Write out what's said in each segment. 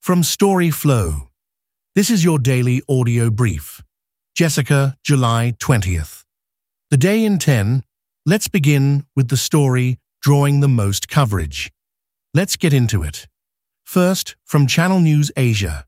From Story Flow. This is your daily audio brief. Jessica, July 20th. The day in 10. Let's begin with the story drawing the most coverage. Let's get into it. First, from Channel News Asia.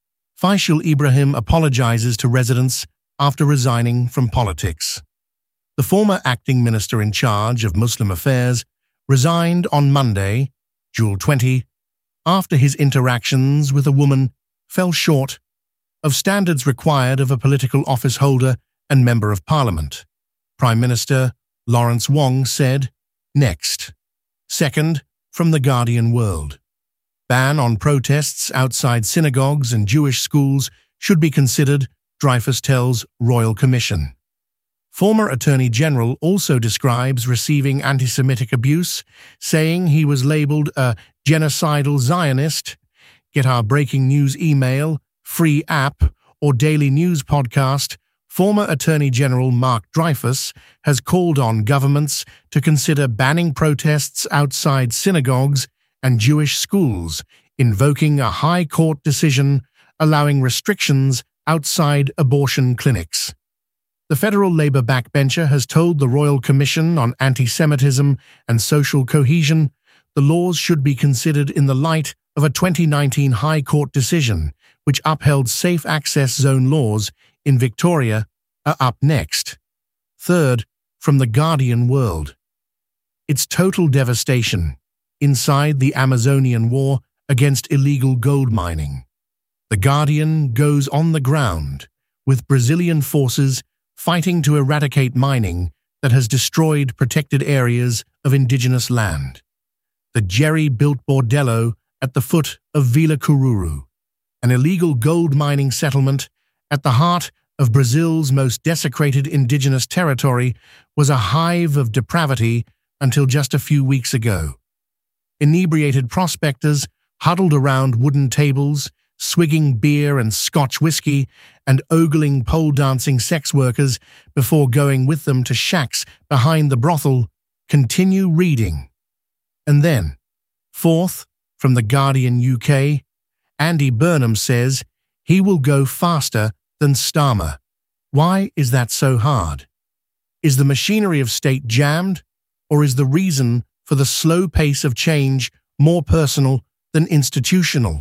Faisal Ibrahim apologizes to residents after resigning from politics. The former acting minister in charge of Muslim affairs resigned on Monday, July 20, after his interactions with a woman fell short of standards required of a political office holder and member of parliament, Prime Minister Lawrence Wong said. Next. Second, from The Guardian World. Ban on protests outside synagogues and Jewish schools should be considered, Dreyfus tells Royal Commission. Former Attorney General also describes receiving anti-Semitic abuse, saying he was labeled a genocidal Zionist. Get our breaking news email, free app, or daily news podcast. Former Attorney General Mark Dreyfus has called on governments to consider banning protests outside synagogues and Jewish schools, invoking a High Court decision allowing restrictions outside abortion clinics. The federal Labour backbencher has told the Royal Commission on Anti-Semitism and Social Cohesion the laws should be considered in the light of a 2019 High Court decision which upheld safe access zone laws in Victoria are up next. Third, from The Guardian World. It's total devastation inside the Amazonian war against illegal gold mining. The Guardian goes on the ground with Brazilian forces fighting to eradicate mining that has destroyed protected areas of indigenous land. The jerry-built bordello at the foot of Vila Cururu, an illegal gold mining settlement at the heart of Brazil's most desecrated indigenous territory, was a hive of depravity until just a few weeks ago. Inebriated prospectors huddled around wooden tables, swigging beer and Scotch whiskey and ogling pole-dancing sex workers before going with them to shacks behind the brothel. Continue reading. And then, fourth, from The Guardian UK, Andy Burnham says he will go faster than Starmer. Why is that so hard? Is the machinery of state jammed, or is the reason for the slow pace of change more personal than institutional?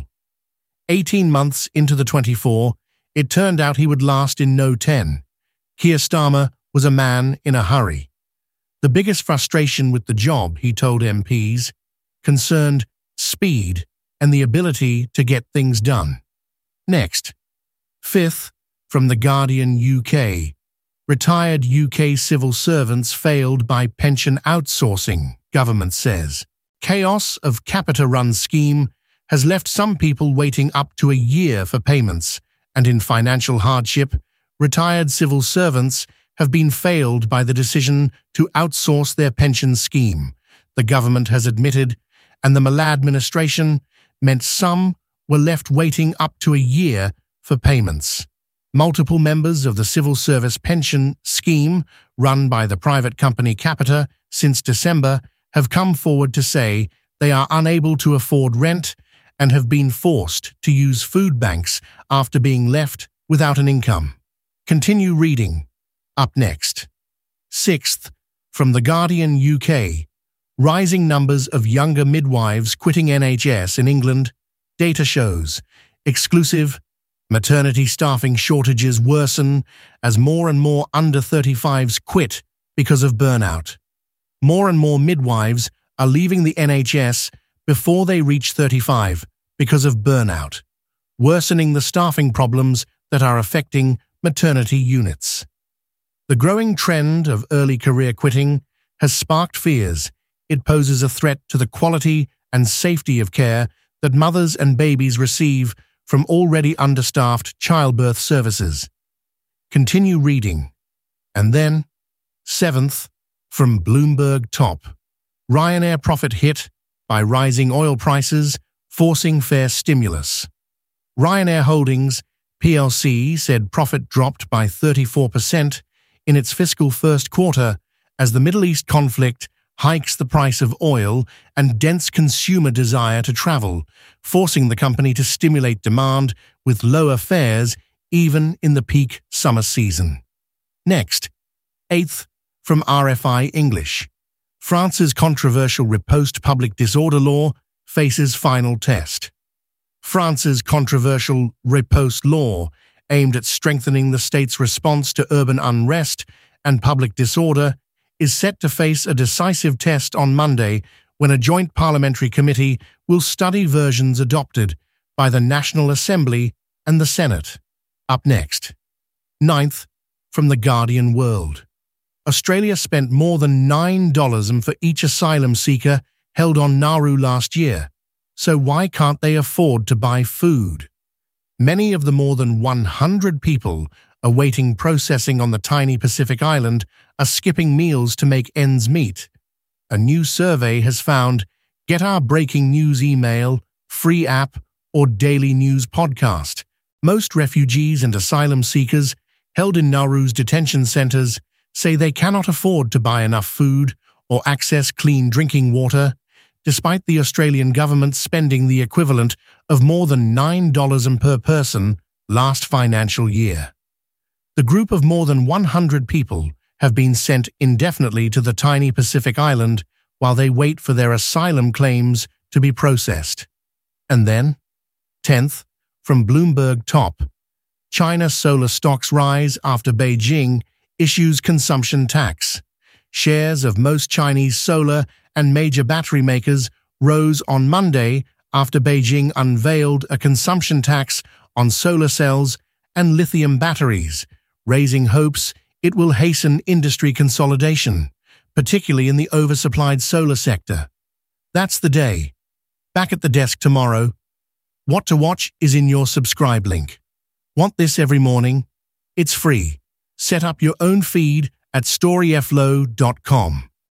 18 months into the 24, it turned out he would last in no 10. Keir Starmer was a man in a hurry. The biggest frustration with the job, he told MPs, concerned speed and the ability to get things done. Next. Fifth, from The Guardian UK. Retired UK civil servants failed by pension outsourcing, government says. Chaos of Capita-run scheme has left some people waiting up to a year for payments, and in financial hardship, retired civil servants have been failed by the decision to outsource their pension scheme, the government has admitted, and the maladministration meant some were left waiting up to a year for payments. Multiple members of the civil service pension scheme, run by the private company Capita since December, have come forward to say they are unable to afford rent and have been forced to use food banks after being left without an income. Continue reading. Up next. Sixth, from The Guardian UK. Rising numbers of younger midwives quitting NHS in England. Data shows. Exclusive. Maternity staffing shortages worsen as more and more under 35s quit because of burnout. More and more midwives are leaving the NHS before they reach 35 because of burnout, worsening the staffing problems that are affecting maternity units. The growing trend of early career quitting has sparked fears it poses a threat to the quality and safety of care that mothers and babies receive from already understaffed childbirth services. Continue reading. And then, seventh, from Bloomberg Top. Ryanair profit hit by rising oil prices, forcing fare stimulus. Ryanair Holdings plc said profit dropped by 34% in its fiscal first quarter as the Middle East conflict hikes the price of oil and dents consumer desire to travel, forcing the company to stimulate demand with lower fares even in the peak summer season. Next, 8th, from RFI English. France's controversial Riposte public disorder law faces final test. France's controversial Riposte law, aimed at strengthening the state's response to urban unrest and public disorder, is set to face a decisive test on Monday when a joint parliamentary committee will study versions adopted by the National Assembly and the Senate. Up next, 9th, from The Guardian World. Australia spent more than $9 for each asylum seeker held on Nauru last year, so why can't they afford to buy food? Many of the more than 100 people awaiting processing on the tiny Pacific island are skipping meals to make ends meet. A new survey has found get our breaking news email, free app, or daily news podcast. Most refugees and asylum seekers held in Nauru's detention centres say they cannot afford to buy enough food or access clean drinking water, despite the Australian government spending the equivalent of more than $9 per person last financial year. The group of more than 100 people have been sent indefinitely to the tiny Pacific island while they wait for their asylum claims to be processed. And then, 10th, from Bloomberg Top, China solar stocks rise after Beijing issues consumption tax. Shares of most Chinese solar and major battery makers rose on Monday after Beijing unveiled a consumption tax on solar cells and lithium batteries, raising hopes it will hasten industry consolidation, particularly in the oversupplied solar sector. That's the day. Back at the desk tomorrow. What to watch is in your subscribe link. Want this every morning? It's free. Set up your own feed at storyflow.com.